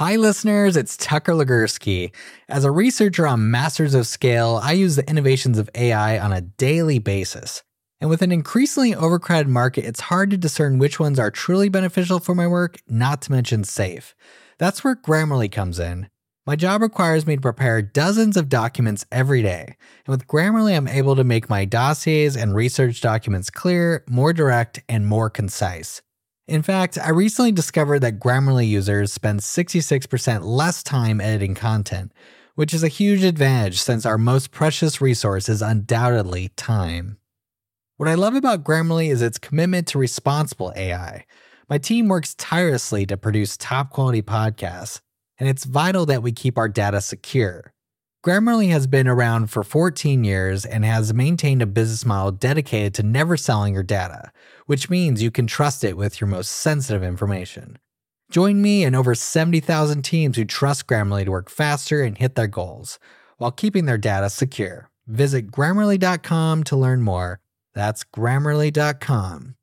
Hi listeners, it's Tucker Legursky. As a researcher on Masters of Scale, I use the innovations of AI on a daily basis. And with an increasingly overcrowded market, it's hard to discern which ones are truly beneficial for my work, not to mention safe. That's where Grammarly comes in. My job requires me to prepare dozens of documents every day. And with Grammarly, I'm able to make my dossiers and research documents clear, more direct, and more concise. In fact, I recently discovered that Grammarly users spend 66% less time editing content, which is a huge advantage since our most precious resource is undoubtedly time. What I love about Grammarly is its commitment to responsible AI. My team works tirelessly to produce top-quality podcasts, and it's vital that we keep our data secure. Grammarly has been around for 14 years and has maintained a business model dedicated to never selling your data, which means you can trust it with your most sensitive information. Join me and over 70,000 teams who trust Grammarly to work faster and hit their goals, while keeping their data secure. Visit Grammarly.com to learn more. That's Grammarly.com.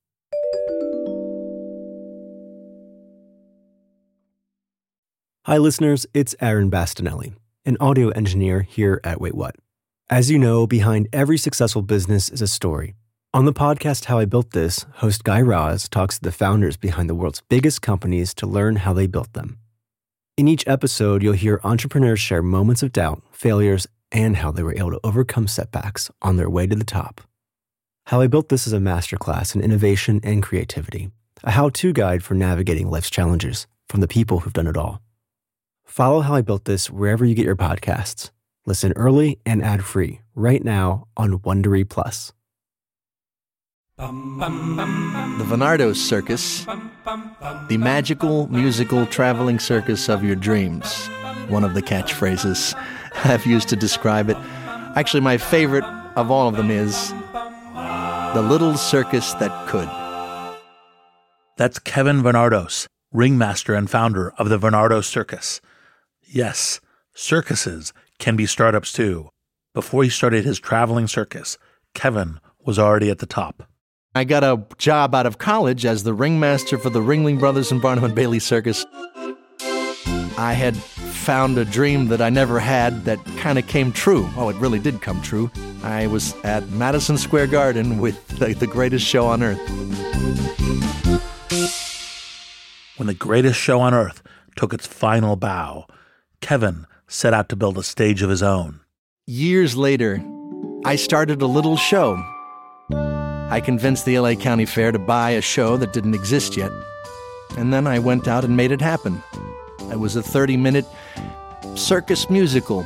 Hi listeners, it's Aaron Bastinelli, an audio engineer here at Wait What. As you know, behind every successful business is a story. On the podcast How I Built This, host Guy Raz talks to the founders behind the world's biggest companies to learn how they built them. In each episode, you'll hear entrepreneurs share moments of doubt, failures, and how they were able to overcome setbacks on their way to the top. How I Built This is a masterclass in innovation and creativity, a how-to guide for navigating life's challenges from the people who've done it all. Follow How I Built This wherever you get your podcasts. Listen early and ad-free right now on Wondery Plus. The Venardo Circus, the magical, musical, traveling circus of your dreams. One of the catchphrases I've used to describe it. Actually, my favorite of all of them is the little circus that could. That's Kevin Venardos, ringmaster and founder of the Venardo Circus. Yes, circuses can be startups too. Before he started his traveling circus, Kevin was already at the top. I got a job out of college as the ringmaster for the Ringling Brothers and Barnum and Bailey Circus. I had found a dream that I never had that kind of came true. Oh, it really did come true. I was at Madison Square Garden with the greatest show on earth. When the greatest show on earth took its final bow, Kevin set out to build a stage of his own. Years later, I started a little show. I convinced the LA County Fair to buy a show that didn't exist yet. And then I went out and made it happen. It was a 30-minute circus musical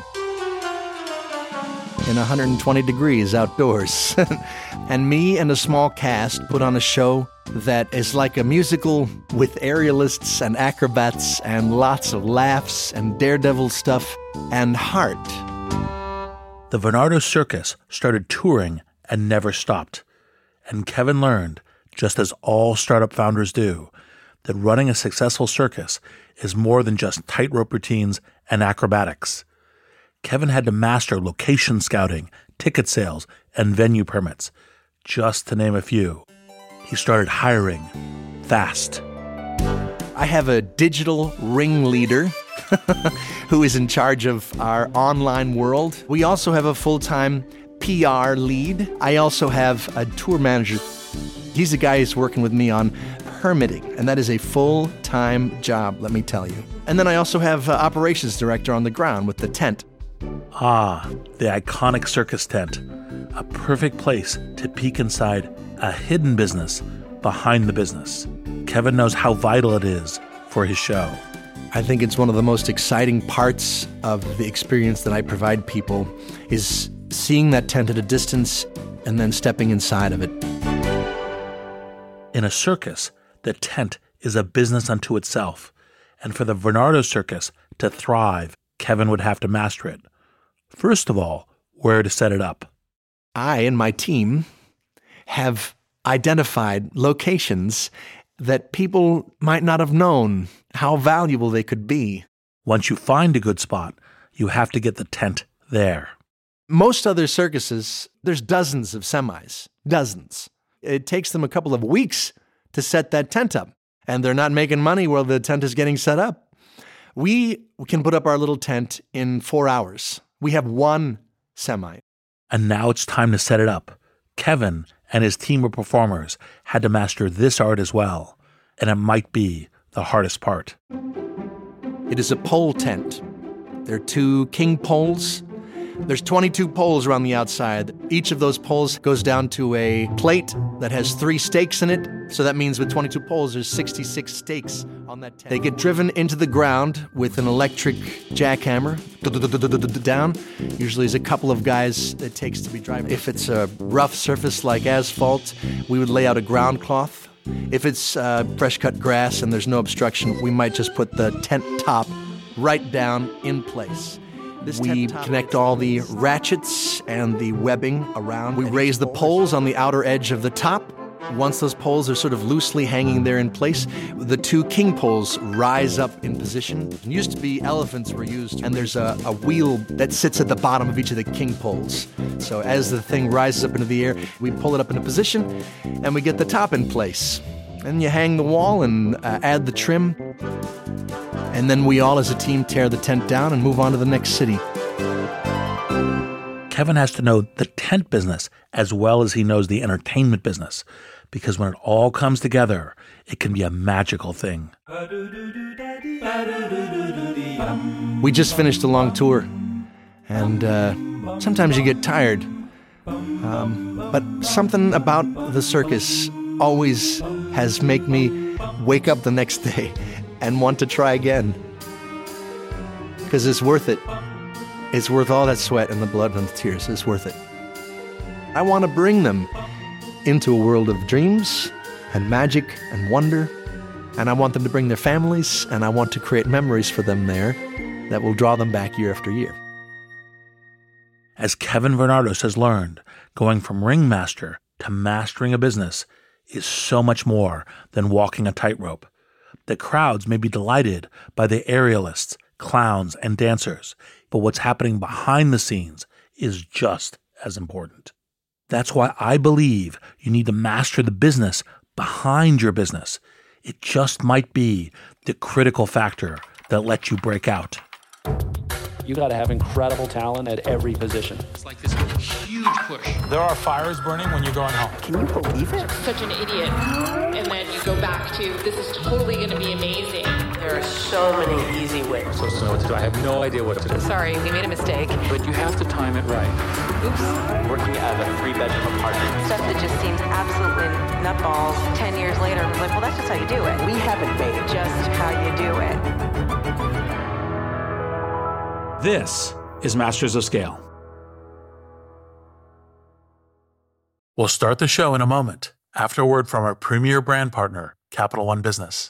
in 120 degrees outdoors. And me and a small cast put on a show that is like a musical with aerialists and acrobats and lots of laughs and daredevil stuff and heart. The Venardo Circus started touring and never stopped. And Kevin learned, just as all startup founders do, that running a successful circus is more than just tightrope routines and acrobatics. Kevin had to master location scouting, ticket sales, and venue permits, just to name a few. He started hiring fast. I have a digital ringleader who is in charge of our online world. We also have a full-time PR lead. I also have a tour manager. He's the guy who's working with me on permitting, and that is a full-time job, let me tell you. And then I also have operations director on the ground with the tent. Ah, the iconic circus tent, a perfect place to peek inside a hidden business behind the business. Kevin knows how vital it is for his show. I think it's one of the most exciting parts of the experience that I provide people is seeing that tent at a distance and then stepping inside of it. In a circus, the tent is a business unto itself, and for the Venardo Circus to thrive, Kevin would have to master it. First of all, where to set it up. I and my team have identified locations that people might not have known how valuable they could be. Once you find a good spot, you have to get the tent there. Most other circuses, there's dozens of semis. Dozens. It takes them a couple of weeks to set that tent up. And they're not making money while the tent is getting set up. We can put up our little tent in 4 hours. We have one semi. And now it's time to set it up. Kevin and his team of performers had to master this art as well, and it might be the hardest part. It is a pole tent. There are 2 king poles. There's 22 poles around the outside. Each of those poles goes down to a plate that has 3 stakes in it. So that means with 22 poles, there's 66 stakes on that tent. They get driven into the ground with an electric jackhammer down. Usually there's a couple of guys it takes to be driving. If it's a rough surface like asphalt, we would lay out a ground cloth. If it's fresh cut grass and there's no obstruction, we might just put the tent top right down in place. We connect all the ratchets and the webbing around. We raise the poles on the outer edge of the top. Once those poles are sort of loosely hanging there in place, the 2 king poles rise up in position. It used to be elephants were used, and there's a wheel that sits at the bottom of each of the king poles. So as the thing rises up into the air, we pull it up into position, and we get the top in place. And you hang the wall and add the trim. And then we all as a team tear the tent down and move on to the next city. Kevin has to know the tent business as well as he knows the entertainment business, because when it all comes together, it can be a magical thing. We just finished a long tour, and sometimes you get tired. But something about the circus always has made me wake up the next day and want to try again. Because it's worth it. It's worth all that sweat and the blood and the tears. It's worth it. I want to bring them into a world of dreams and magic and wonder. And I want them to bring their families, and I want to create memories for them there that will draw them back year after year. As Kevin Vernardos has learned, going from ringmaster to mastering a business is so much more than walking a tightrope. The crowds may be delighted by the aerialists, clowns, and dancers, but what's happening behind the scenes is just as important. That's why I believe you need to master the business behind your business. It just might be the critical factor that lets you break out. You got to have incredible talent at every position. It's like this huge push. There are fires burning when you're going home. Can you believe it? Such an idiot. And then you go back to, this is totally going to be amazing. There are so many easy wins. So what to do? I have no idea what to do. Sorry, we made a mistake. But you have to time it right. Oops. Working at a 3-bedroom apartment. Stuff that just seems absolutely nutballs 10 years later. I was like, well, that's just how you do it. We haven't made it. Just how you do it. This is Masters of Scale. We'll start the show in a moment after a word from our premier brand partner, Capital One Business.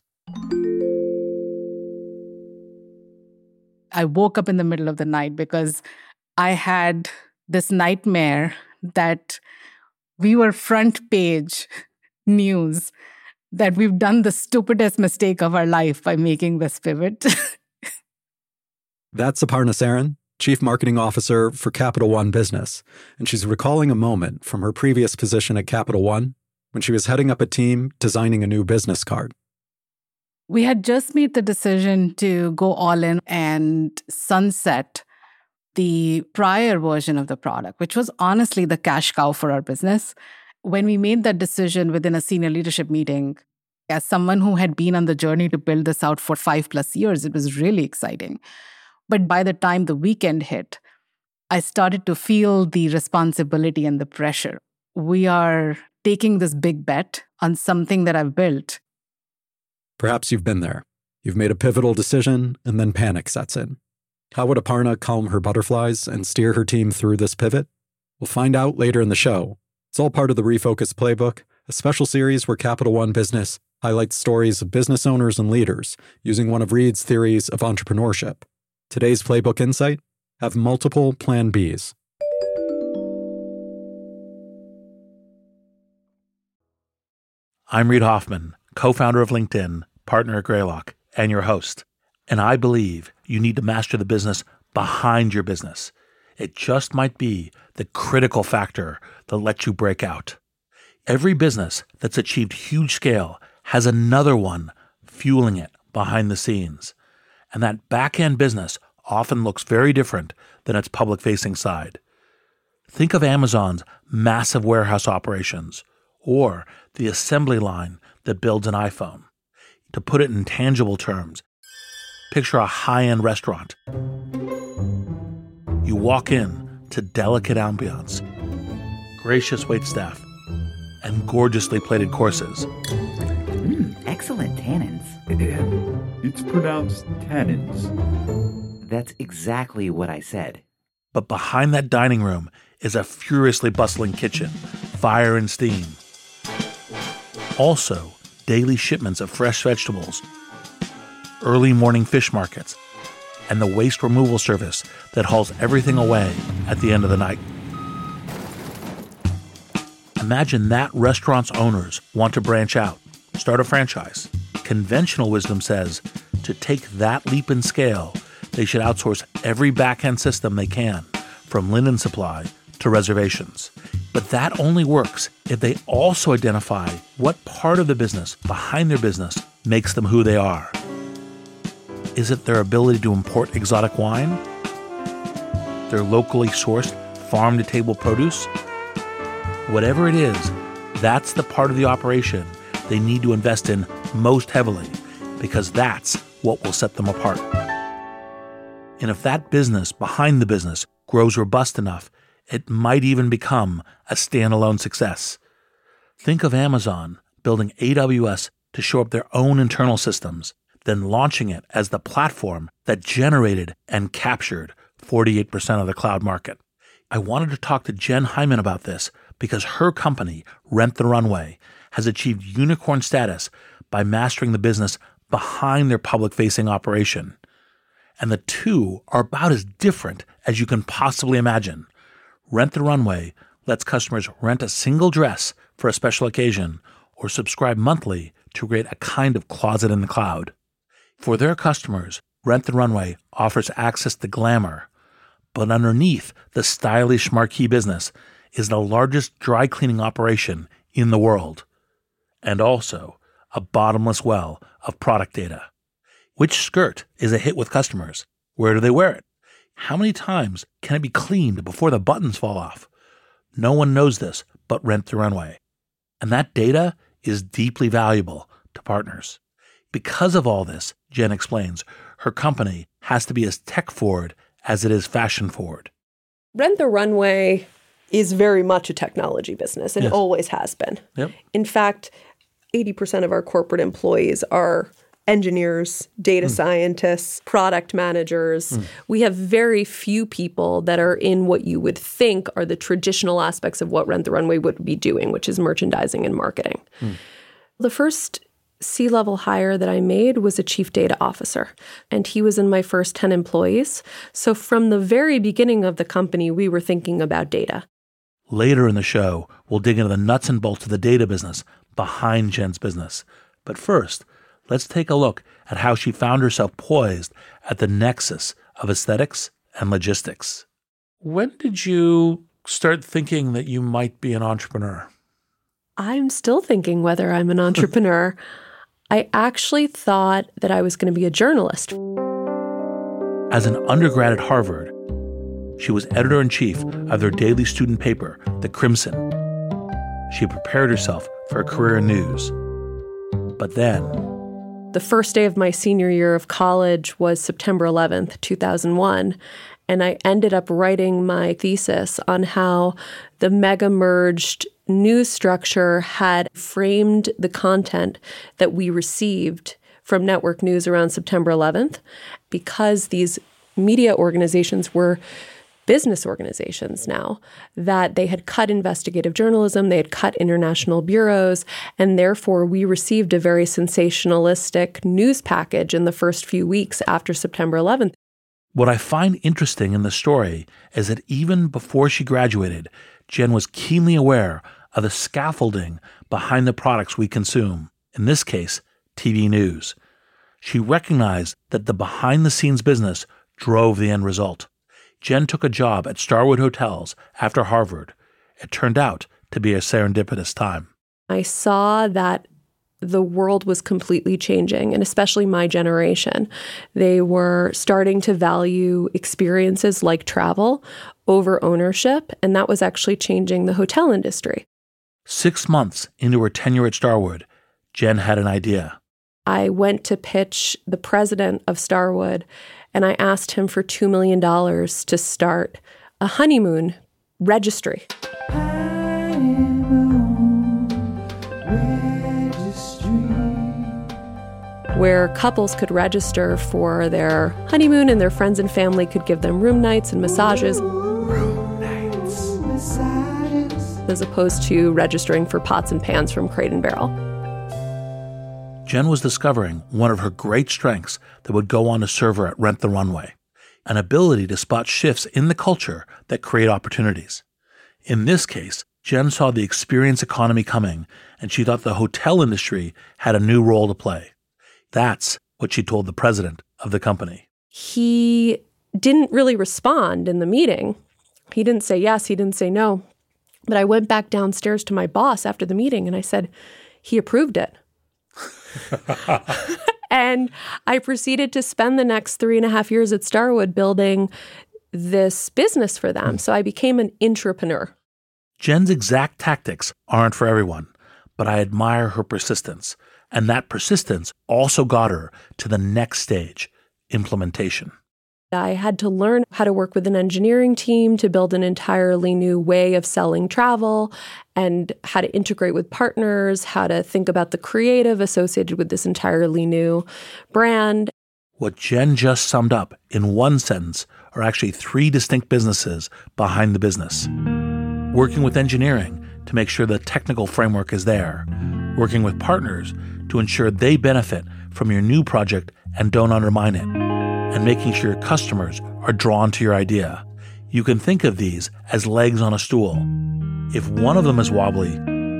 I woke up in the middle of the night because I had this nightmare that we were front page news, that we've done the stupidest mistake of our life by making this pivot. That's Aparna Saran, Chief Marketing Officer for Capital One Business, and she's recalling a moment from her previous position at Capital One when she was heading up a team designing a new business card. We had just made the decision to go all in and sunset the prior version of the product, which was honestly the cash cow for our business. When we made that decision within a senior leadership meeting, as someone who had been on the journey to build this out for 5+ years, it was really exciting. But by the time the weekend hit, I started to feel the responsibility and the pressure. We are taking this big bet on something that I've built. Perhaps you've been there. You've made a pivotal decision, and then panic sets in. How would Aparna calm her butterflies and steer her team through this pivot? We'll find out later in the show. It's all part of the Refocus Playbook, a special series where Capital One Business highlights stories of business owners and leaders using one of Reid's theories of entrepreneurship. Today's Playbook Insight: have multiple Plan Bs. I'm Reid Hoffman, co-founder of LinkedIn, partner at Greylock, and your host. And I believe you need to master the business behind your business. It just might be the critical factor that lets you break out. Every business that's achieved huge scale has another one fueling it behind the scenes. And that back-end business often looks very different than its public-facing side. Think of Amazon's massive warehouse operations, or the assembly line that builds an iPhone. To put it in tangible terms, picture a high-end restaurant. You walk in to delicate ambiance, gracious waitstaff, and gorgeously plated courses. Excellent tannins. It's pronounced tannins. That's exactly what I said. But behind that dining room is a furiously bustling kitchen, fire and steam. Also, daily shipments of fresh vegetables, early morning fish markets, and the waste removal service that hauls everything away at the end of the night. Imagine that restaurant's owners want to branch out, start a franchise. Conventional wisdom says to take that leap in scale, they should outsource every back-end system they can, from linen supply to reservations. But that only works if they also identify what part of the business behind their business makes them who they are. Is it their ability to import exotic wine? Their locally sourced farm-to-table produce? Whatever it is, that's the part of the operation they need to invest in most heavily, because that's what will set them apart. And if that business behind the business grows robust enough, it might even become a standalone success. Think of Amazon building AWS to shore up their own internal systems, then launching it as the platform that generated and captured 48% of the cloud market. I wanted to talk to Jen Hyman about this because her company, Rent the Runway, has achieved unicorn status by mastering the business behind their public-facing operation. And the two are about as different as you can possibly imagine. Rent the Runway lets customers rent a single dress for a special occasion or subscribe monthly to create a kind of closet in the cloud. For their customers, Rent the Runway offers access to glamour, but underneath the stylish marquee business is the largest dry cleaning operation in the world, and also a bottomless well of product data. Which skirt is a hit with customers? Where do they wear it? How many times can it be cleaned before the buttons fall off? No one knows this but Rent the Runway. And that data is deeply valuable to partners. Because of all this, Jen explains, her company has to be as tech-forward as it is fashion-forward. Rent the Runway is very much a technology business and always has been. Yep. In fact, 80% of our corporate employees are engineers, data scientists, product managers. We have very few people that are in what you would think are the traditional aspects of what Rent the Runway would be doing, which is merchandising and marketing. The first C-level hire that I made was a chief data officer, and he was in my first 10 employees. So from the very beginning of the company, we were thinking about data. Later in the show, we'll dig into the nuts and bolts of the data business behind Jen's business. But first, let's take a look at how she found herself poised at the nexus of aesthetics and logistics. When did you start thinking that you might be an entrepreneur? I'm still thinking whether I'm an entrepreneur. I actually thought that I was going to be a journalist. As an undergrad at Harvard, she was editor-in-chief of their daily student paper, The Crimson. She prepared herself for a career in news. But then, the first day of my senior year of college was September 11th, 2001, and I ended up writing my thesis on how the mega-merged news structure had framed the content that we received from network news around September 11th, because these media organizations were business organizations now, that they had cut investigative journalism, they had cut international bureaus, and therefore we received a very sensationalistic news package in the first few weeks after September 11th. What I find interesting in the story is that even before she graduated, Jen was keenly aware of the scaffolding behind the products we consume, in this case, TV news. She recognized that the behind-the-scenes business drove the end result. Jen took a job at Starwood Hotels after Harvard. It turned out to be a serendipitous time. I saw that the world was completely changing, and especially my generation. They were starting to value experiences like travel over ownership, and that was actually changing the hotel industry. 6 months into her tenure at Starwood, Jen had an idea. I went to pitch the president of Starwood, and I asked him for $2 million to start a honeymoon registry. Where couples could register for their honeymoon and their friends and family could give them room nights and massages. Room nights, massages. As opposed to registering for pots and pans from Crate and Barrel. Jen was discovering one of her great strengths that would go on to serve her at Rent the Runway, an ability to spot shifts in the culture that create opportunities. In this case, Jen saw the experience economy coming, and she thought the hotel industry had a new role to play. That's what she told the president of the company. He didn't really respond in the meeting. He didn't say yes, he didn't say no. But I went back downstairs to my boss after the meeting and I said, he approved it. And I proceeded to spend the next 3.5 years at Starwood building this business for them. So I became an intrapreneur. Jen's exact tactics aren't for everyone, but I admire her persistence. And that persistence also got her to the next stage, implementation. I had to learn how to work with an engineering team to build an entirely new way of selling travel and how to integrate with partners, how to think about the creative associated with this entirely new brand. What Jen just summed up in one sentence are actually 3 distinct businesses behind the business. Working with engineering to make sure the technical framework is there. Working with partners to ensure they benefit from your new project and don't undermine it. And making sure your customers are drawn to your idea. You can think of these as legs on a stool. If one of them is wobbly,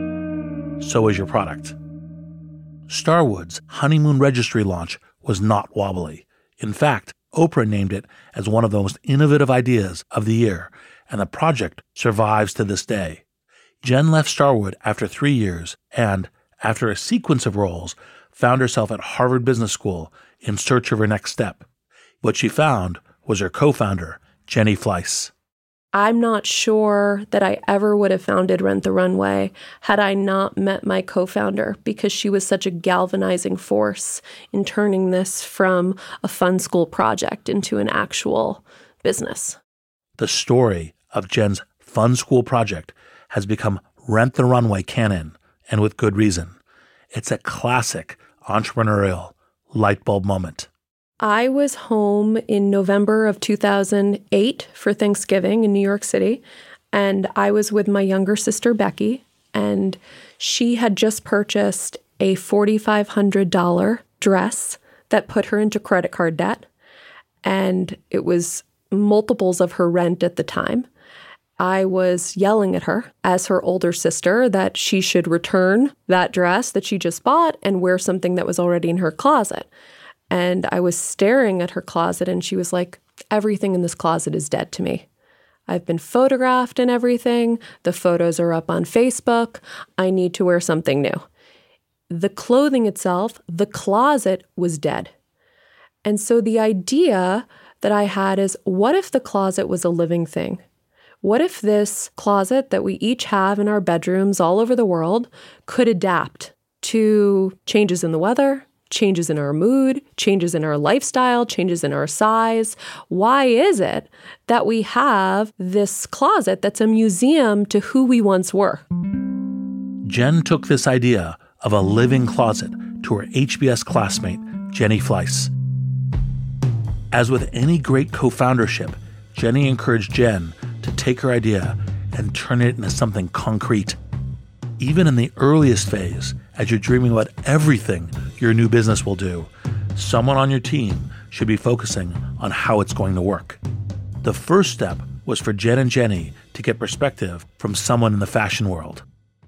so is your product. Starwood's honeymoon registry launch was not wobbly. In fact, Oprah named it as one of the most innovative ideas of the year, and the project survives to this day. Jen left Starwood after 3 years and, after a sequence of roles, found herself at Harvard Business School in search of her next step. What she found was her co-founder, Jenny Fleiss. I'm not sure that I ever would have founded Rent the Runway had I not met my co-founder, because she was such a galvanizing force in turning this from a fun school project into an actual business. The story of Jen's fun school project has become Rent the Runway canon, and with good reason. It's a classic entrepreneurial light bulb moment. I was home in November of 2008 for Thanksgiving in New York City, and I was with my younger sister, Becky, and she had just purchased a $4,500 dress that put her into credit card debt, and it was multiples of her rent at the time. I was yelling at her as her older sister that she should return that dress that she just bought and wear something that was already in her closet. And I was staring at her closet and she was like, everything in this closet is dead to me. I've been photographed and everything. The photos are up on Facebook. I need to wear something new. The clothing itself, the closet was dead. And so the idea that I had is, what if the closet was a living thing? What if this closet that we each have in our bedrooms all over the world could adapt to changes in the weather, changes in our mood, changes in our lifestyle, changes in our size? Why is it that we have this closet that's a museum to who we once were? Jen took this idea of a living closet to her HBS classmate, Jenny Fleiss. As with any great co-foundership, Jenny encouraged Jen to take her idea and turn it into something concrete. Even in the earliest phase, as you're dreaming about everything your new business will do, someone on your team should be focusing on how it's going to work. The first step was for Jen and Jenny to get perspective from someone in the fashion world.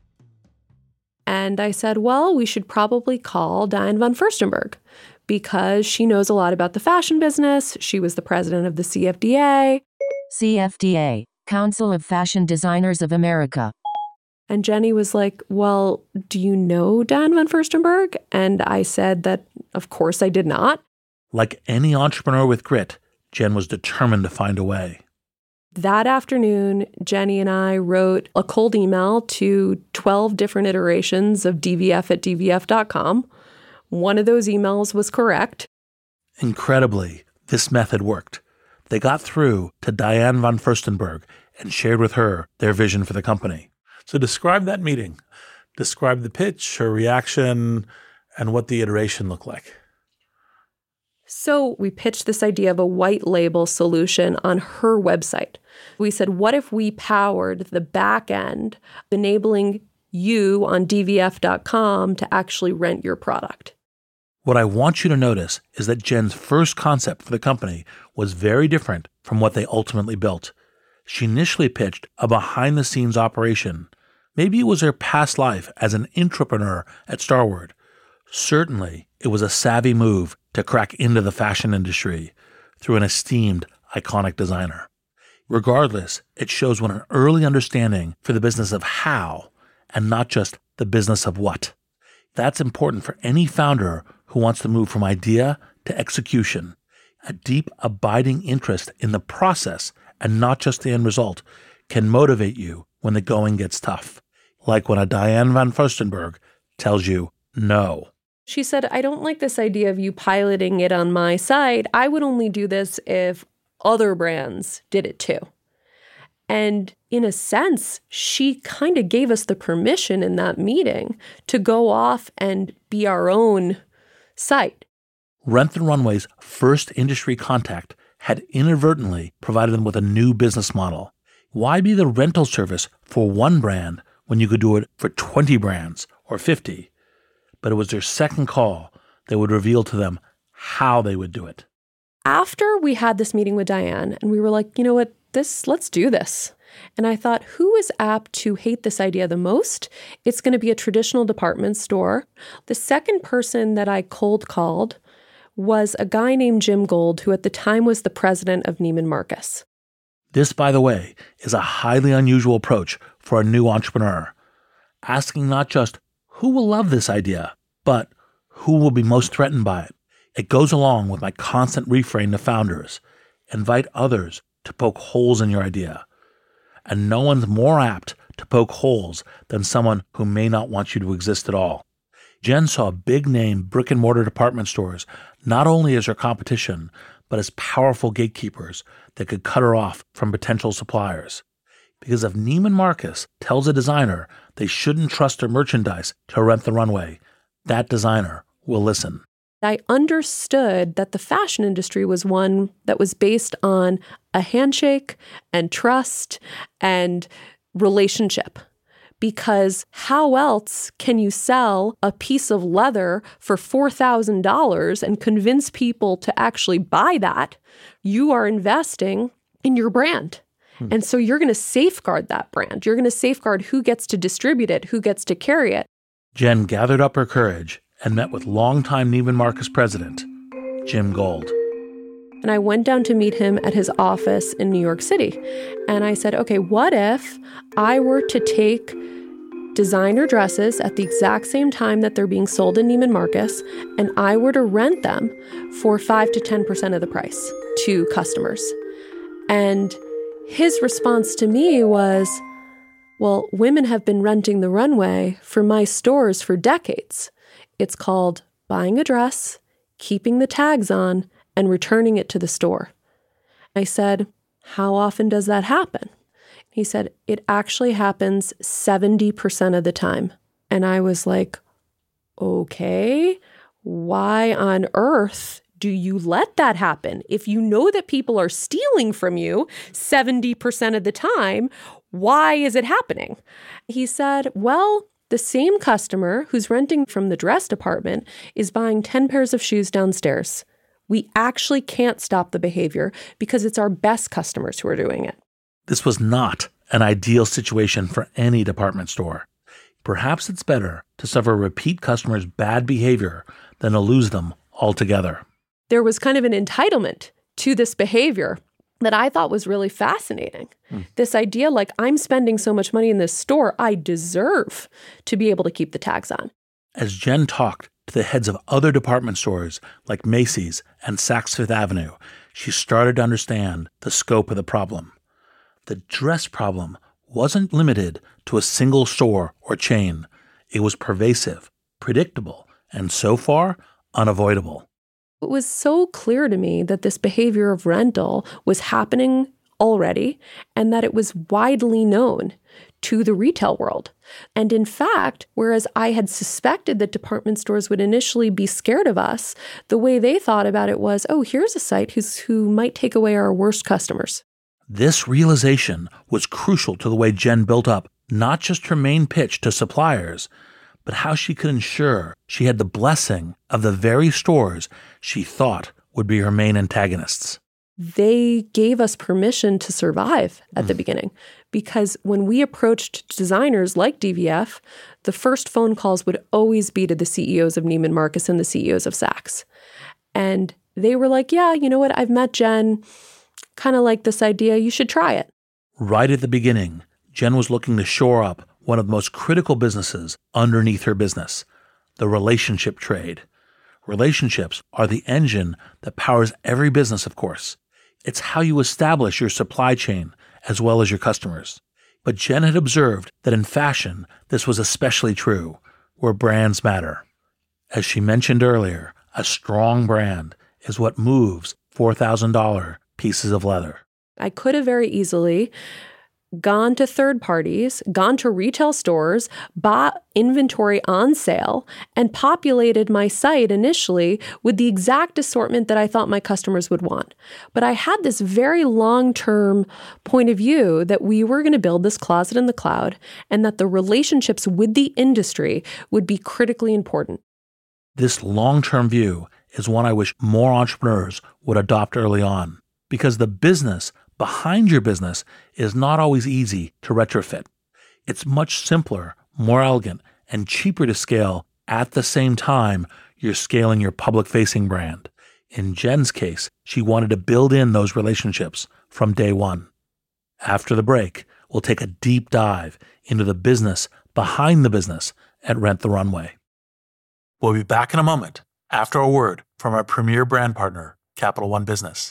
And I said, well, we should probably call Diane von Furstenberg because she knows a lot about the fashion business. She was the president of the CFDA. CFDA, Council of Fashion Designers of America. And Jenny was like, well, do you know Dan van Furstenberg? And I said that, of course, I did not. Like any entrepreneur with grit, Jen was determined to find a way. That afternoon, Jenny and I wrote a cold email to 12 different iterations of dvf@dvf.com. One of those emails was correct. Incredibly, this method worked. They got through to Diane van Furstenberg and shared with her their vision for the company. So describe that meeting. Describe the pitch, her reaction, and what the iteration looked like. So we pitched this idea of a white label solution on her website. We said, what if we powered the back end, enabling you on dvf.com to actually rent your product? What I want you to notice is that Jen's first concept for the company was very different from what they ultimately built. She initially pitched a behind-the-scenes operation. Maybe it was her past life as an intrapreneur at Starward. Certainly, it was a savvy move to crack into the fashion industry through an esteemed, iconic designer. Regardless, it shows what an early understanding for the business of how and not just the business of what. That's important for any founder who wants to move from idea to execution. A deep, abiding interest in the process and not just the end result can motivate you when the going gets tough. Like when a Diane van Furstenberg tells you no. She said, I don't like this idea of you piloting it on my site. I would only do this if other brands did it too. And in a sense, she kind of gave us the permission in that meeting to go off and be our own site. Rent the Runway's first industry contact had inadvertently provided them with a new business model. Why be the rental service for one brand when you could do it for 20 brands or 50? But it was their second call that would reveal to them how they would do it. After we had this meeting with Diane, and we were like, you know what, let's do this. And I thought, who is apt to hate this idea the most? It's going to be a traditional department store. The second person that I cold called was a guy named Jim Gold, who at the time was the president of Neiman Marcus. This, by the way, is a highly unusual approach for a new entrepreneur. Asking not just who will love this idea, but who will be most threatened by it. It goes along with my constant refrain to founders. Invite others to poke holes in your idea. And no one's more apt to poke holes than someone who may not want you to exist at all. Jen saw big-name brick-and-mortar department stores not only as her competition, but as powerful gatekeepers that could cut her off from potential suppliers. Because if Neiman Marcus tells a designer they shouldn't trust their merchandise to Rent the Runway, that designer will listen. I understood that the fashion industry was one that was based on a handshake and trust and relationship. Because how else can you sell a piece of leather for $4,000 and convince people to actually buy that? You are investing in your brand. And so you're going to safeguard that brand. You're going to safeguard who gets to distribute it, who gets to carry it. Jen gathered up her courage and met with longtime Neiman Marcus president, Jim Gold. And I went down to meet him at his office in New York City. And I said, okay, what if I were to take designer dresses at the exact same time that they're being sold in Neiman Marcus, and I were to rent them for 5 to 10% of the price to customers? And his response to me was, well, women have been renting the runway for my stores for decades. It's called buying a dress, keeping the tags on, and returning it to the store. I said, how often does that happen? He said, it actually happens 70% of the time. And I was like, okay, why on earth do you let that happen? If you know that people are stealing from you 70% of the time, why is it happening? He said, well, the same customer who's renting from the dress department is buying 10 pairs of shoes downstairs. We actually can't stop the behavior because it's our best customers who are doing it. This was not an ideal situation for any department store. Perhaps it's better to suffer repeat customers' bad behavior than to lose them altogether. There was kind of an entitlement to this behavior. that I thought was really fascinating. This idea, like, I'm spending so much money in this store, I deserve to be able to keep the tags on. As Jen talked to the heads of other department stores like Macy's and Saks Fifth Avenue, she started to understand the scope of the problem. The dress problem wasn't limited to a single store or chain. It was pervasive, predictable, and so far, unavoidable. It was so clear to me that this behavior of rental was happening already and that it was widely known to the retail world. And in fact, whereas I had suspected that department stores would initially be scared of us, the way they thought about it was, oh, here's a site who might take away our worst customers. This realization was crucial to the way Jen built up not just her main pitch to suppliers, but how she could ensure she had the blessing of the very stores she thought would be her main antagonists. They gave us permission to survive at the beginning, because when we approached designers like DVF, the first phone calls would always be to the CEOs of Neiman Marcus and the CEOs of Saks. And they were like, yeah, you know what? I've met Jen, kind of like this idea. You should try it. Right at the beginning, Jen was looking to shore up one of the most critical businesses underneath her business, the relationship trade. Relationships are the engine that powers every business, of course. It's how you establish your supply chain as well as your customers. But Jen had observed that in fashion, this was especially true, where brands matter. As she mentioned earlier, a strong brand is what moves $4,000 pieces of leather. I could have very easily gone to third parties, gone to retail stores, bought inventory on sale, and populated my site initially with the exact assortment that I thought my customers would want. But I had this very long-term point of view that we were going to build this closet in the cloud and that the relationships with the industry would be critically important. This long-term view is one I wish more entrepreneurs would adopt early on, because the business behind your business is not always easy to retrofit. It's much simpler, more elegant, and cheaper to scale at the same time you're scaling your public-facing brand. In Jen's case, she wanted to build in those relationships from day one. After the break, we'll take a deep dive into the business behind the business at Rent the Runway. We'll be back in a moment after a word from our premier brand partner, Capital One Business.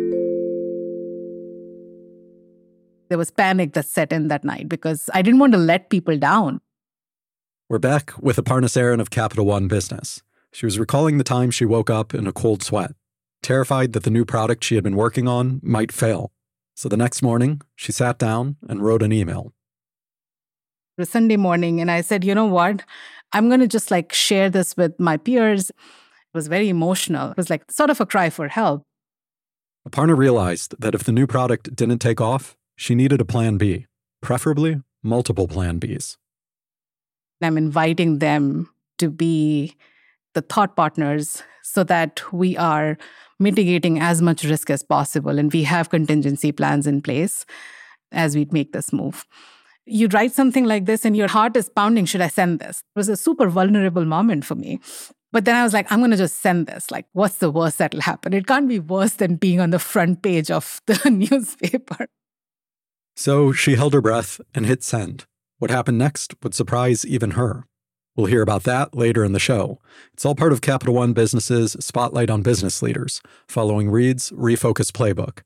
There was panic that set in that night because I didn't want to let people down. We're back with Aparna Saran of Capital One Business. She was recalling the time she woke up in a cold sweat, terrified that the new product she had been working on might fail. So the next morning, she sat down and wrote an email. It was Sunday morning, and I said, you know what? I'm going to just share this with my peers. It was very emotional. It was sort of a cry for help. Aparna realized that if the new product didn't take off, she needed a plan B, preferably multiple plan Bs. I'm inviting them to be the thought partners so that we are mitigating as much risk as possible and we have contingency plans in place as we make this move. You write something like this and your heart is pounding, should I send this? It was a super vulnerable moment for me. But then I was like, I'm going to just send this. What's the worst that'll happen? It can't be worse than being on the front page of the newspaper. So she held her breath and hit send. What happened next would surprise even her. We'll hear about that later in the show. It's all part of Capital One Business's Spotlight on Business Leaders, following Reed's Refocus Playbook.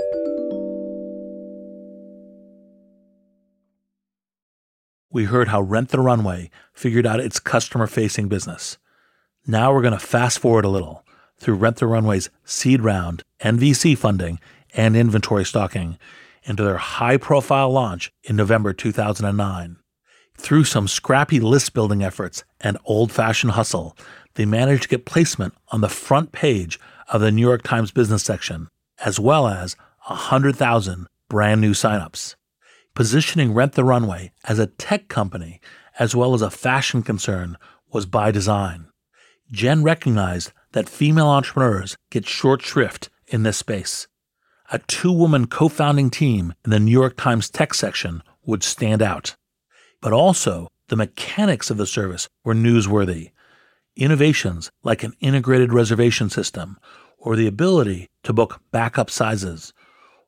We heard how Rent the Runway figured out its customer-facing business. Now we're going to fast forward a little through Rent the Runway's seed round and VC funding and inventory stocking into their high-profile launch in November 2009. Through some scrappy list-building efforts and old-fashioned hustle, they managed to get placement on the front page of the New York Times business section, as well as 100,000 brand-new signups. Positioning Rent the Runway as a tech company as well as a fashion concern was by design. Jen recognized that female entrepreneurs get short shrift in this space. A 2-woman co-founding team in the New York Times tech section would stand out. But also, the mechanics of the service were newsworthy. Innovations like an integrated reservation system, or the ability to book backup sizes,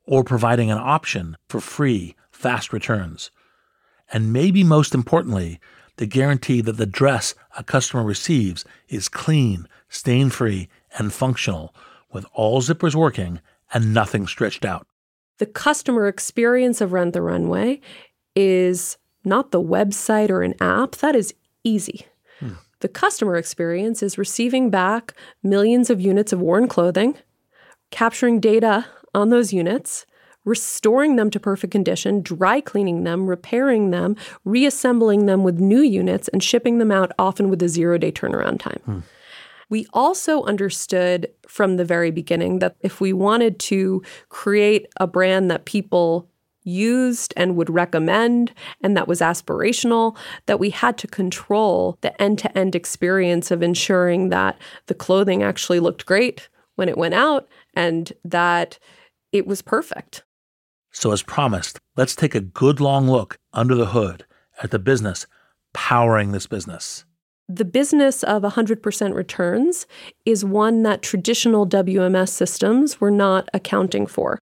or providing an option for free, fast returns. And maybe most importantly, the guarantee that the dress a customer receives is clean, stain-free, and functional, with all zippers working and nothing stretched out. The customer experience of Rent the Runway is not the website or an app. That is easy. The customer experience is receiving back millions of units of worn clothing, capturing data on those units, restoring them to perfect condition, dry cleaning them, repairing them, reassembling them with new units, and shipping them out often with a 0-day turnaround time. We also understood from the very beginning that if we wanted to create a brand that people used and would recommend and that was aspirational, that we had to control the end-to-end experience of ensuring that the clothing actually looked great when it went out and that it was perfect. So as promised, let's take a good long look under the hood at the business powering this business. The business of 100% returns is one that traditional WMS systems were not accounting for.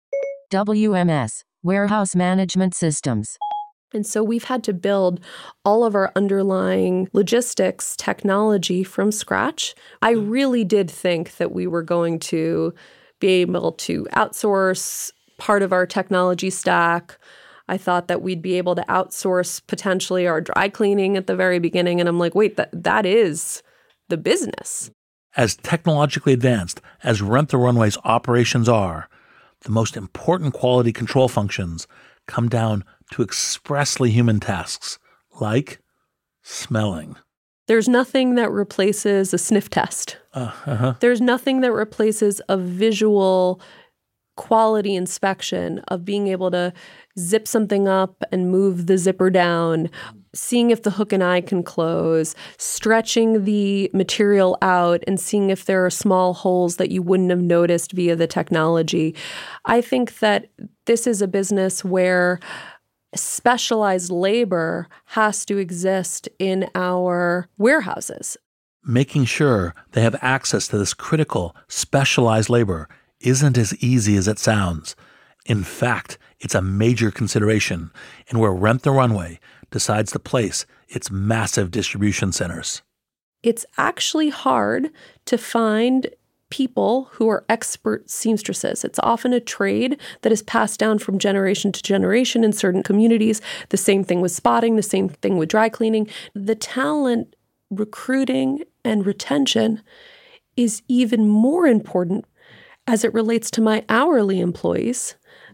WMS, Warehouse Management Systems. And so we've had to build all of our underlying logistics technology from scratch. I really did think that we were going to be able to outsource part of our technology stack. I thought that we'd be able to outsource potentially our dry cleaning at the very beginning. And I'm like, wait, that is the business. As technologically advanced as Rent the Runway's operations are, the most important quality control functions come down to expressly human tasks, like smelling. There's nothing that replaces a sniff test. There's nothing that replaces a visual quality inspection of being able to zip something up and move the zipper down, seeing if the hook and eye can close, stretching the material out and seeing if there are small holes that you wouldn't have noticed via the technology. I think that this is a business where specialized labor has to exist in our warehouses. Making sure they have access to this critical, specialized labor isn't as easy as it sounds. In fact, it's a major consideration in where Rent the Runway decides to place its massive distribution centers. It's actually hard to find people who are expert seamstresses. It's often a trade that is passed down from generation to generation in certain communities. The same thing with spotting, the same thing with dry cleaning. The talent recruiting and retention is even more important as it relates to my hourly employees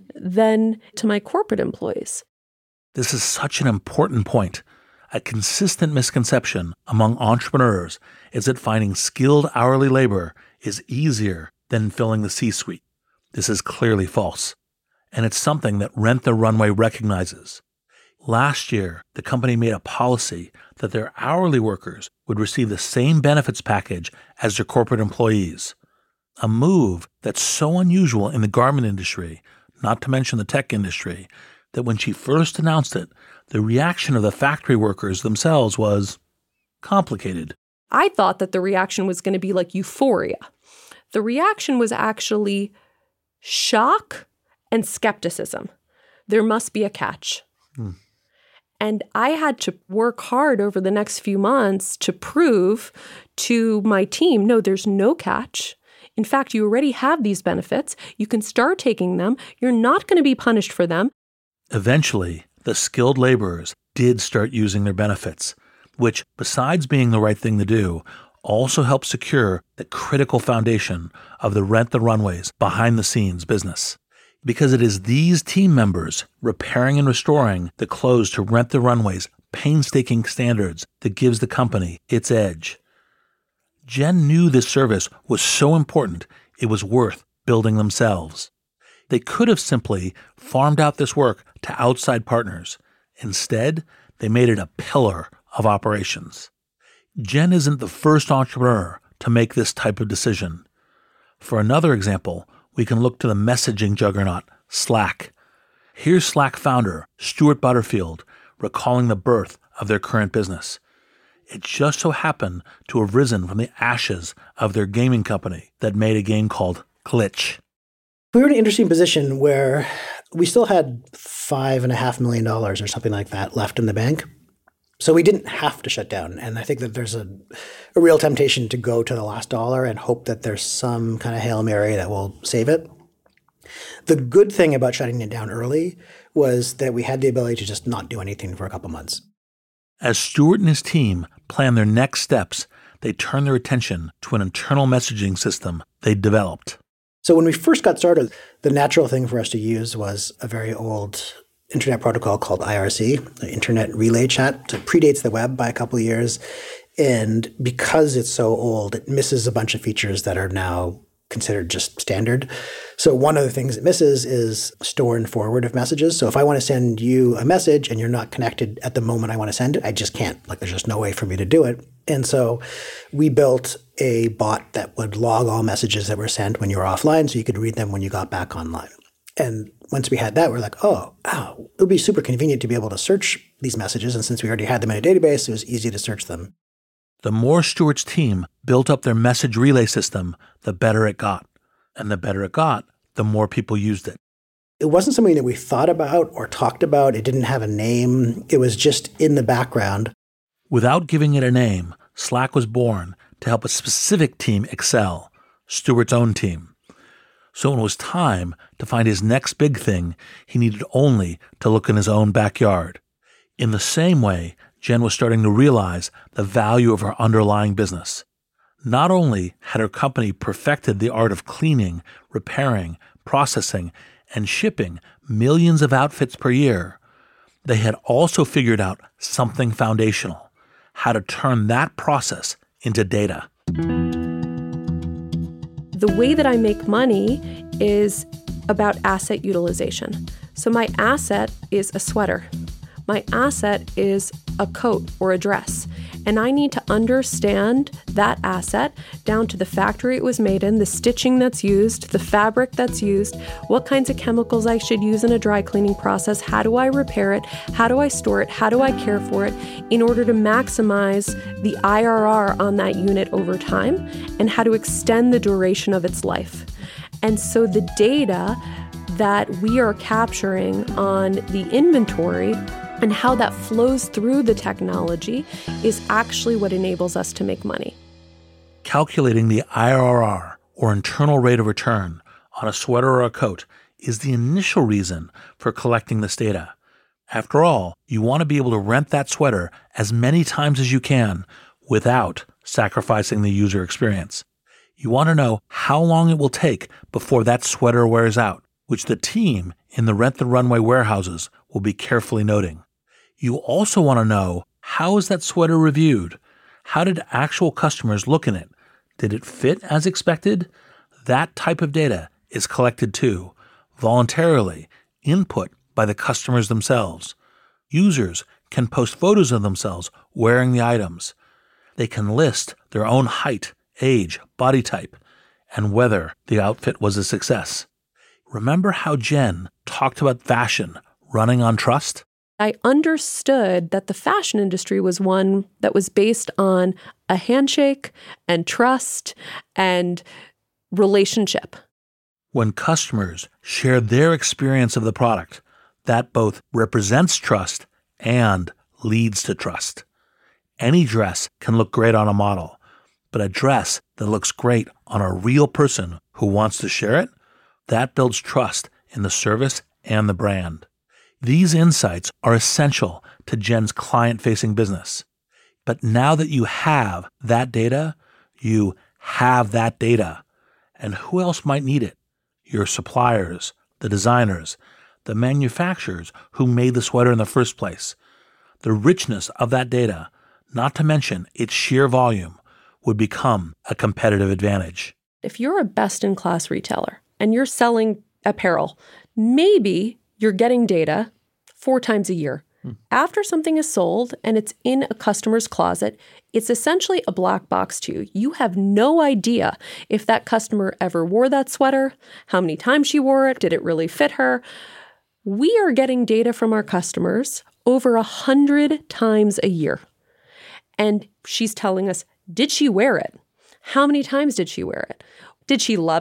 than to my corporate employees. This is such an important point. A consistent misconception among entrepreneurs is that finding skilled hourly labor is easier than filling the C-suite. This is clearly false, and it's something that Rent the Runway recognizes. Last year, the company made a policy that their hourly workers would receive the same benefits package as their corporate employees. A move that's so unusual in the garment industry, not to mention the tech industry, that when she first announced it, the reaction of the factory workers themselves was complicated. I thought that the reaction was going to be like euphoria. The reaction was actually shock and skepticism. There must be a catch. And I had to work hard over the next few months to prove to my team, no, there's no catch. In fact, you already have these benefits. You can start taking them. You're not going to be punished for them. Eventually, the skilled laborers did start using their benefits, which, besides being the right thing to do, also helped secure the critical foundation of the Rent the Runway's behind-the-scenes business. Because it is these team members repairing and restoring the clothes to Rent the Runway's painstaking standards that gives the company its edge. Jen knew this service was so important it was worth building themselves. They could have simply farmed out this work to outside partners. Instead, they made it a pillar of operations. Jen isn't the first entrepreneur to make this type of decision. For another example, we can look to the messaging juggernaut, Slack. Here's Slack founder Stuart Butterfield recalling the birth of their current business. It just so happened to have risen from the ashes of their gaming company that made a game called Glitch. We were in an interesting position where we still had $5.5 million or something like that left in the bank. So we didn't have to shut down. And I think that there's a real temptation to go to the last dollar and hope that there's some kind of Hail Mary that will save it. The good thing about shutting it down early was that we had the ability to just not do anything for a couple months. As Stuart and his team planned their next steps, they turned their attention to an internal messaging system they developed. So when we first got started, the natural thing for us to use was a very old internet protocol called IRC, the Internet Relay Chat. So it predates the web by a couple of years. And because it's so old, it misses a bunch of features that are now considered just standard. So one of the things it misses is store and forward of messages. So if I want to send you a message and you're not connected at the moment I want to send it, I just can't. Like there's just no way for me to do it. And so we built a bot that would log all messages that were sent when you were offline so you could read them when you got back online. And once we had that, we're like, oh, it would be super convenient to be able to search these messages. And since we already had them in a database, it was easy to search them. The more Stuart's team built up their message relay system, the better it got. And the better it got, the more people used it. It wasn't something that we thought about or talked about. It didn't have a name. It was just in the background. Without giving it a name, Slack was born to help a specific team excel, Stuart's own team. So when it was time to find his next big thing, he needed only to look in his own backyard. In the same way, Jen was starting to realize the value of her underlying business. Not only had her company perfected the art of cleaning, repairing, processing, and shipping millions of outfits per year, they had also figured out something foundational: how to turn that process into data. The way that I make money is about asset utilization. So my asset is a sweater. My asset is a coat or a dress. And I need to understand that asset down to the factory it was made in, the stitching that's used, the fabric that's used, what kinds of chemicals I should use in a dry cleaning process, how do I repair it, how do I store it, how do I care for it, in order to maximize the IRR on that unit over time, and how to extend the duration of its life. And so the data that we are capturing on the inventory and how that flows through the technology is actually what enables us to make money. Calculating the IRR, or internal rate of return, on a sweater or a coat is the initial reason for collecting this data. After all, you want to be able to rent that sweater as many times as you can without sacrificing the user experience. You want to know how long it will take before that sweater wears out, which the team in the Rent the Runway warehouses will be carefully noting. You also want to know, how is that sweater reviewed? How did actual customers look in it? Did it fit as expected? That type of data is collected too, voluntarily, input by the customers themselves. Users can post photos of themselves wearing the items. They can list their own height, age, body type, and whether the outfit was a success. Remember how Jen talked about fashion running on trust? I understood that the fashion industry was one that was based on a handshake and trust and relationship. When customers share their experience of the product, that both represents trust and leads to trust. Any dress can look great on a model, but a dress that looks great on a real person who wants to share it, that builds trust in the service and the brand. These insights are essential to Jen's client-facing business. But now that you have that data, you have that data. And who else might need it? Your suppliers, the designers, the manufacturers who made the sweater in the first place. The richness of that data, not to mention its sheer volume, would become a competitive advantage. If you're a best-in-class retailer and you're selling apparel, maybe you're getting data 4 times a year. After something is sold and it's in a customer's closet, it's essentially a black box to you. You have no idea if that customer ever wore that sweater, how many times she wore it, did it really fit her. We are getting data from our customers over 100 times a year. And she's telling us, did she wear it? How many times did she wear it? Did she love it?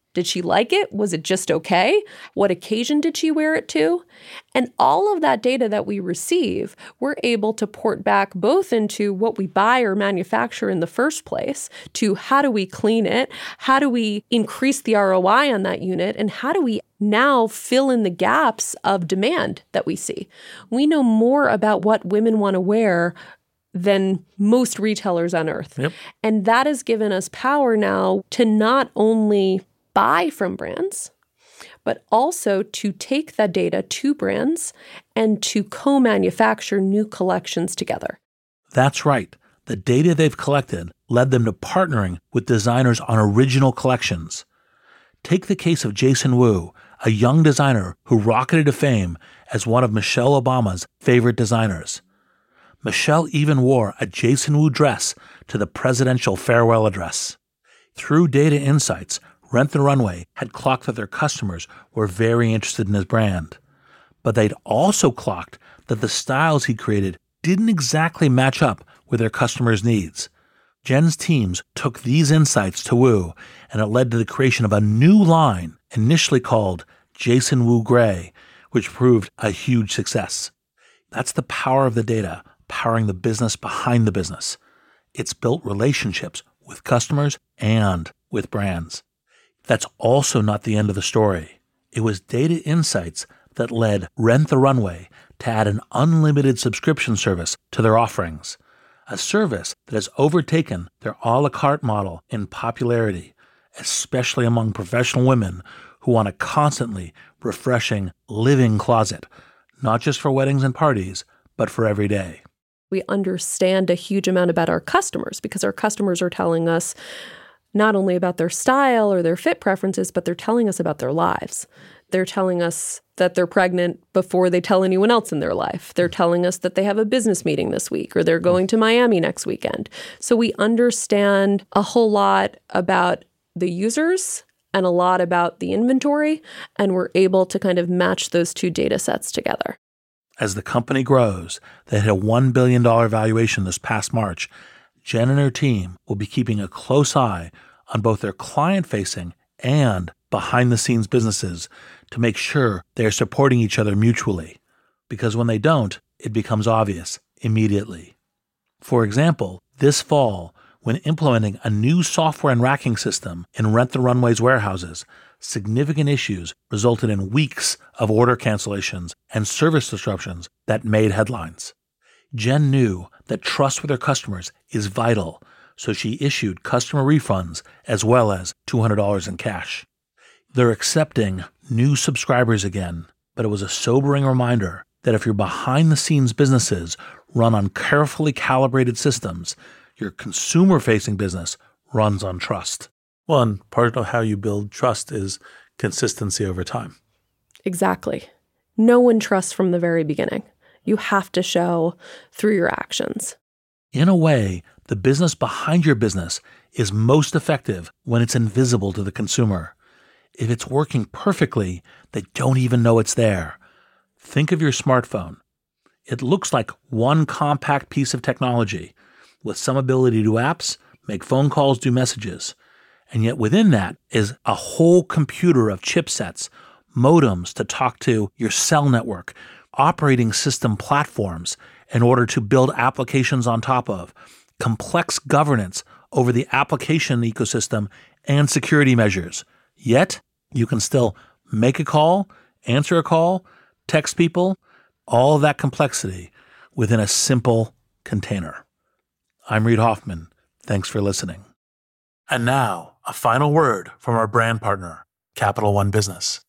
Did she like it? Was it just okay? What occasion did she wear it to? And all of that data that we receive, we're able to port back both into what we buy or manufacture in the first place, to how do we clean it? How do we increase the ROI on that unit? And how do we now fill in the gaps of demand that we see? We know more about what women want to wear than most retailers on earth. Yep. And that has given us power now to not only buy from brands, but also to take that data to brands and to co-manufacture new collections together. That's right. The data they've collected led them to partnering with designers on original collections. Take the case of Jason Wu, a young designer who rocketed to fame as one of Michelle Obama's favorite designers. Michelle even wore a Jason Wu dress to the presidential farewell address. Through data insights, Rent the Runway had clocked that their customers were very interested in his brand. But they'd also clocked that the styles he created didn't exactly match up with their customers' needs. Jen's teams took these insights to Wu, and it led to the creation of a new line initially called Jason Wu Gray, which proved a huge success. That's the power of the data, powering the business behind the business. It's built relationships with customers and with brands. That's also not the end of the story. It was data insights that led Rent the Runway to add an unlimited subscription service to their offerings, a service that has overtaken their a la carte model in popularity, especially among professional women who want a constantly refreshing living closet, not just for weddings and parties, but for every day. We understand a huge amount about our customers because our customers are telling us not only about their style or their fit preferences, but they're telling us about their lives. They're telling us that they're pregnant before they tell anyone else in their life. They're telling us that they have a business meeting this week or they're going to Miami next weekend. So we understand a whole lot about the users and a lot about the inventory, and we're able to kind of match those two data sets together. As the company grows, they hit a $1 billion valuation this past March. Jen and her team will be keeping a close eye on both their client-facing and behind-the-scenes businesses to make sure they are supporting each other mutually, because when they don't, it becomes obvious immediately. For example, this fall, when implementing a new software and racking system in Rent the Runway's warehouses, significant issues resulted in weeks of order cancellations and service disruptions that made headlines. Jen knew that trust with her customers is vital, so she issued customer refunds as well as $200 in cash. They're accepting new subscribers again, but it was a sobering reminder that if your behind-the-scenes businesses run on carefully calibrated systems, your consumer-facing business runs on trust. Well, and part of how you build trust is consistency over time. Exactly. No one trusts from the very beginning. You have to show through your actions. In a way, the business behind your business is most effective when it's invisible to the consumer. If it's working perfectly, they don't even know it's there. Think of your smartphone. It looks like one compact piece of technology with some ability to do apps, make phone calls, do messages. And yet within that is a whole computer of chipsets, modems to talk to your cell network, operating system platforms in order to build applications on top of, complex governance over the application ecosystem, and security measures. Yet, you can still make a call, answer a call, text people, all of that complexity within a simple container. I'm Reid Hoffman. Thanks for listening. And now, a final word from our brand partner, Capital One Business.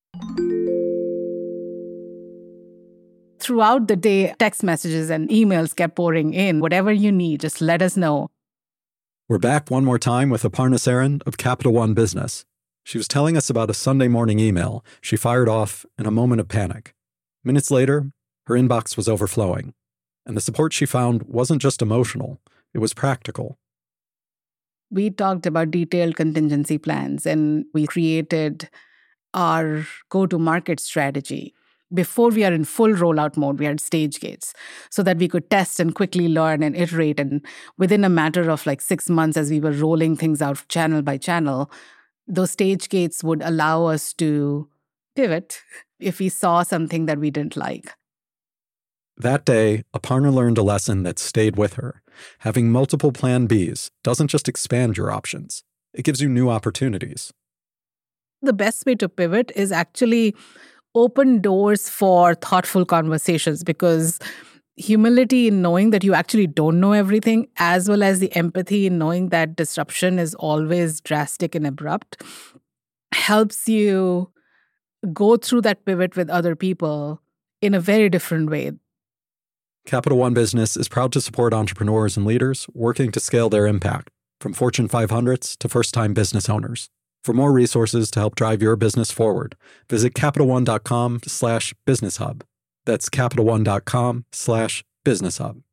Throughout the day, text messages and emails kept pouring in. Whatever you need, just let us know. We're back one more time with Aparna Saran of Capital One Business. She was telling us about a Sunday morning email she fired off in a moment of panic. Minutes later, her inbox was overflowing. And the support she found wasn't just emotional, it was practical. We talked about detailed contingency plans, and we created our go-to-market strategy. Before we are in full rollout mode, we had stage gates so that we could test and quickly learn and iterate. And within a matter of 6 months, as we were rolling things out channel by channel, those stage gates would allow us to pivot if we saw something that we didn't like. That day, Aparna learned a lesson that stayed with her. Having multiple plan Bs doesn't just expand your options, it gives you new opportunities. The best way to pivot is actually open doors for thoughtful conversations, because humility in knowing that you actually don't know everything, as well as the empathy in knowing that disruption is always drastic and abrupt, helps you go through that pivot with other people in a very different way. Capital One Business is proud to support entrepreneurs and leaders working to scale their impact, from Fortune 500s to first-time business owners. For more resources to help drive your business forward, visit CapitalOne.com/businesshub. That's CapitalOne.com/businesshub.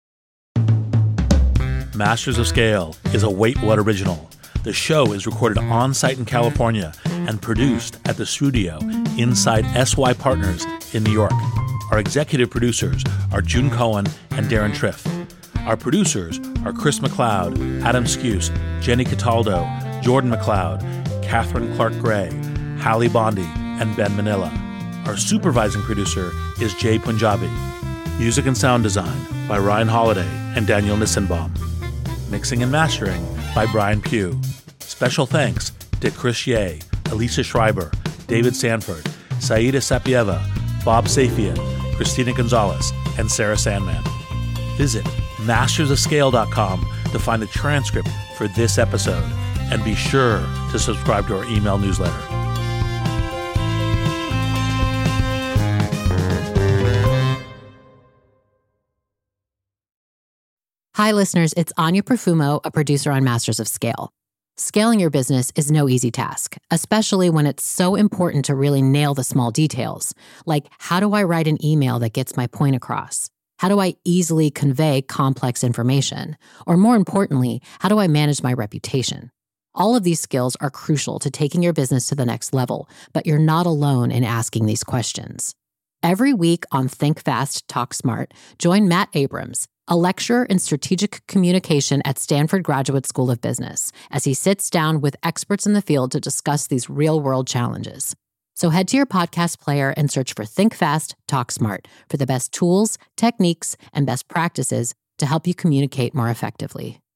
Masters of Scale is a Wait What original. The show is recorded on-site in California and produced at the studio inside SY Partners in New York. Our executive producers are June Cohen and Darren Triff. Our producers are Chris McLeod, Adam Skuse, Jenny Cataldo, Jordan McLeod, Catherine Clark-Gray, Hallie Bondi, and Ben Manila. Our supervising producer is Jay Punjabi. Music and sound design by Ryan Holiday and Daniel Nissenbaum. Mixing and mastering by Brian Pugh. Special thanks to Chris Ye, Elisa Schreiber, David Sanford, Saida Sapieva, Bob Safian, Christina Gonzalez, and Sarah Sandman. Visit mastersofscale.com to find the transcript for this episode, and be sure to subscribe to our email newsletter. Hi, listeners. It's Anya Profumo, a producer on Masters of Scale. Scaling your business is no easy task, especially when it's so important to really nail the small details, like how do I write an email that gets my point across? How do I easily convey complex information? Or more importantly, how do I manage my reputation? All of these skills are crucial to taking your business to the next level, but you're not alone in asking these questions. Every week on Think Fast, Talk Smart, join Matt Abrams, a lecturer in strategic communication at Stanford Graduate School of Business, as he sits down with experts in the field to discuss these real-world challenges. So head to your podcast player and search for Think Fast, Talk Smart for the best tools, techniques, and best practices to help you communicate more effectively.